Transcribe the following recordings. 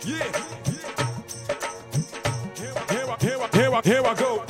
Here I go.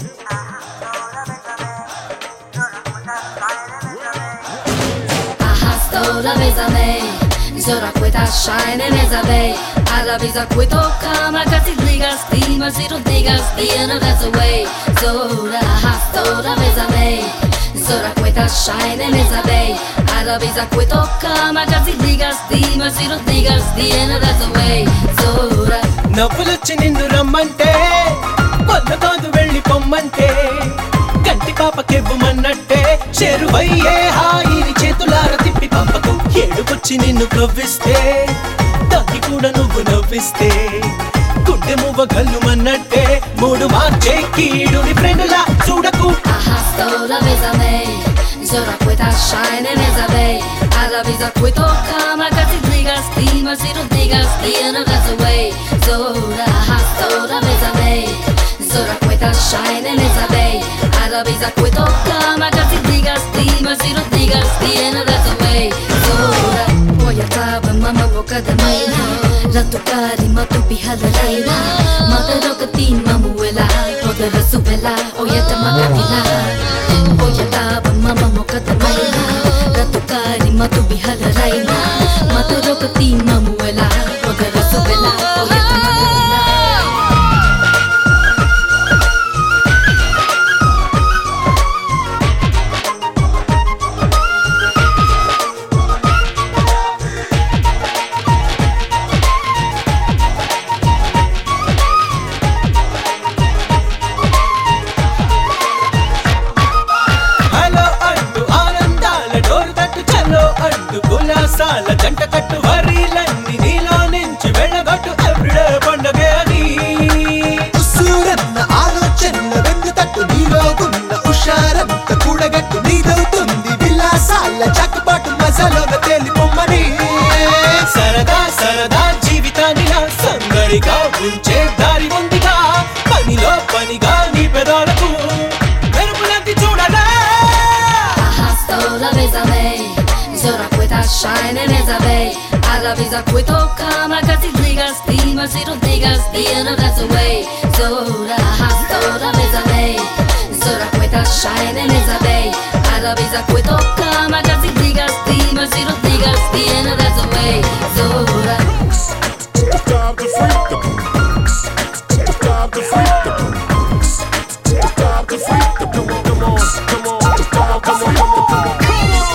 Toda vez amei, zora quita shine mezabei. Avisa que toca, mas se ligas, mas se não digas, the end of that's away. Zora, toda vez amei, zora quita shine mezabei. Avisa que toca, mas se ligas, mas se não digas, the end of that's away. Zora. నవ్వులొచ్చి నిన్ను రమ్మంటే పొందతోదు వెళ్ళి పొమ్మంటే గంటి పాపకెవ్వమన్నట్టే చెరువయ్యే హాయిని చేతులార తిప్పి పంపకు ఏడుకొచ్చి నిన్ను కవ్విస్తే దాన్ని కూడా నువ్వు నవ్విస్తే గుండె మువ్వ గల్లుమన్నట్టే మూడు మార్చే కీడుని ఫ్రెండ్లా చూడకు Toda vez amei, zora quita shine mezabei. Avisa que toca, mas se ligas, mas se não digas, the end of that's away. Zora, toda vez amei, zora quita shine mezabei. Avisa que toca, mas se ligas, mas se não digas, the end of that's away. Zora, olha tava mama boca da mãe, rato cari mato pihala raina, mata roca tin mamuela, poder subela, olha ta makapila. Olha tava mama boca da mãe, rato cari mato pihala raina, mata roca tin mamuela, poder subela, olha ta makapila. కులాసాల జంట కట్టు వరీలన్నీ నీలో నుంచి వెళ్ళగొట్టు everyday పండగే అని ఉసూరన్న ఆలోచనల వెన్ను తట్టు నీలో ఉన్న ఉషారంత కూడగట్టు నీదవుతుంది విలాసాల చక్కబాటు మజాలోన తేలిపొమ్మని సరదా సరదా జీవితాన్ని సందడిగా ఉంచే దారి ఉందిగా పనిలో పనిగా నీ పెదాలకు మెరుపులంది చూడలే Toda vez amei, zora quita shine mezabei. Avisa que toca, mas se ligas, mas se não digas, the end of that's away. Zora, toda vez amei, zora quita shine mezabei. Avisa que toca, mas se ligas, mas se não digas, the end of that's away. Zora. Stop the freak. Stop the freak. Stop the freak. Come on. Come on. Come on. Come on. Come on.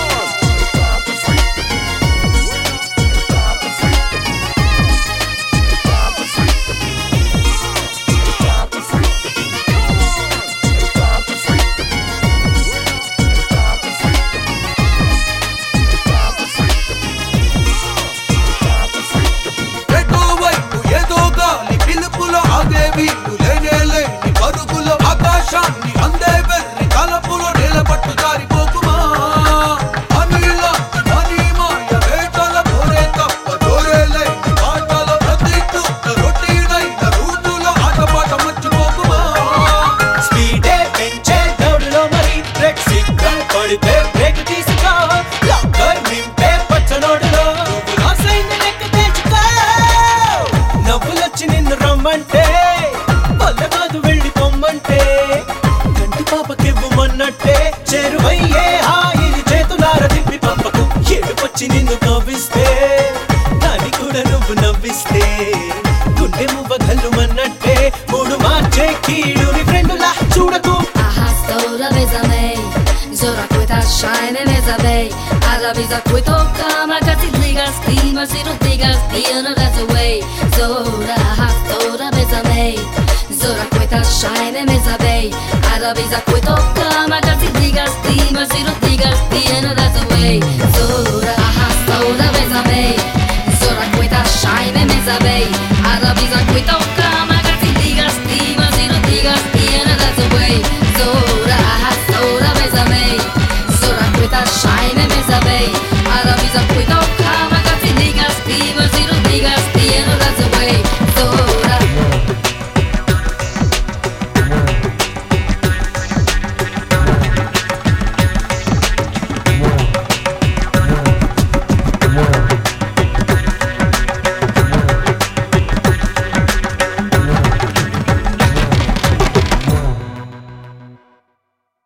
ఆకాశాన్ని అందే వెర్రి తలపులో నేలపట్టు జారిపోకుమా అనిలా అనిమాయ వేటల దోరే తప్ప దోరేలే పాటల ప్రతి తుక్క రొటీనైన రూటులో ఆటపాట మర్చిపోకుమా స్పీడే పెంచే దౌడులో మరి break signal పడితే బ్రేక్ తీసుకో లాకర్ నింపే పచ్చనోడులో నువ్వు రాసైంది లెక్క తెచ్చుకో నవ్వులొచ్చి నిన్ను రమ్మంటే పొల్లగాదు వెళ్ళి పొమ్మంటే గంటి పాపకివ్వమన్నట్టే చెరువయ్యే హాయిని చేతులార తిప్పి పంపకు ఏడుకొచ్చి నిన్ను కవ్విస్తే దాన్ని కూడా నువ్వు నవ్విస్తే గుండె మువ్వ గల్లుమన్నట్టే మూడు మార్చే కీడుని ఫ్రెండులా చూడకు Toda vez amei, zora quita shine mezabei. Avisa que toca, mas se ligas, mas se não digas, the end of that's away. Zora, toda vez amei, zora quita shine mezabei. Avisa que toca, mas se ligas, mas se não digas, the end of that's away. Zora, toda vez amei, zora quita shine mezabei. Avisa que toca, mas se ligas, mas se não digas.